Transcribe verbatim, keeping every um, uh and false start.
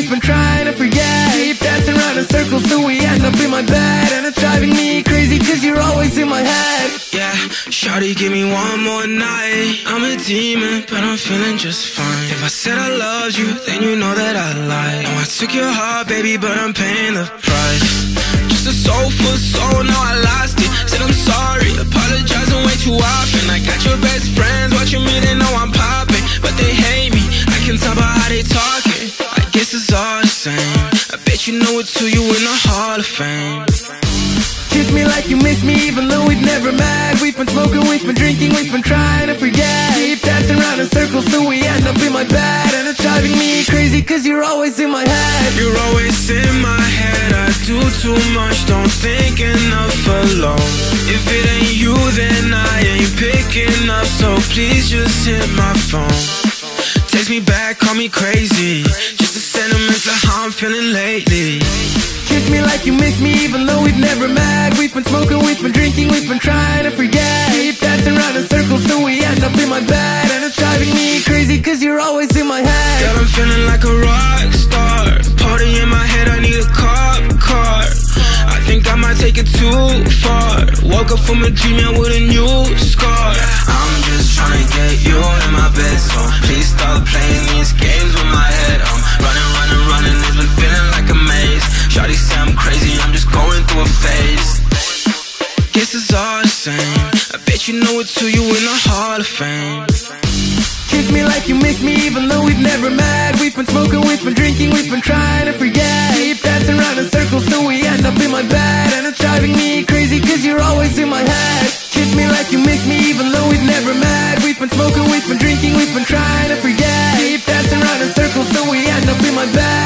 we've been trying to forget. Keep dancing around in circles till we end up in my bed. And it's driving me crazy cause you're always in my head. Yeah, shawty, give me one more night. I'm a demon, but I'm feeling just fine. If I said I loved you, then you know that I lied. No, I took your heart, baby, but I'm paying the price. Just a soul for soul, now I lost it. Said I'm sorry, apologizing way too often. I got your best friends watching me, they know I'm popping, but they hate me, I can tell by how they talking. I guess it's all the same. I bet you know it too, you in the Hall of Fame. Kiss me like you miss me even though we've never met. We've been smoking, we've been drinking, we've been trying to forget. Keep dancing around in circles till we end up in my bed. And it's driving me crazy cause you're always in my head. You're always in my head, I do too much, don't think enough alone. If it ain't you then I ain't picking up, so please just hit my phone. Text me back, call me crazy, just a sentiment of how I'm feeling lately. Kiss me like you miss me even though we've never met. We've been smoking, we've been drinking, we've been trying to forget. Keep dancing around in circles till we end up in my bed. And it's driving me crazy cause you're always in my head. Girl, I'm feeling like a rock star. Party in my head, I need a cop car. I think I might take it too far. Woke up from a dream and with a new scar. I'm just trying to get you in my bed, so please stop playing these games with my head. I'm running, running, running, it's been feeling like a maze. Shawty say I'm crazy, I'm just going through a phase. Guess it's all the same, I bet you know it too, you in the Hall of Fame. Kiss me like you miss me even though we've never met. We've been smoking, we've been drinking, we've been trying to forget. Keep dancing around in circles till we end up in my bed. And it's driving me crazy cause you're always in my head. Kiss me like you miss me even though we've never met. We've been smoking, we've been drinking, we've been trying to forget. Keep dancing around in circles till we end up in my bed.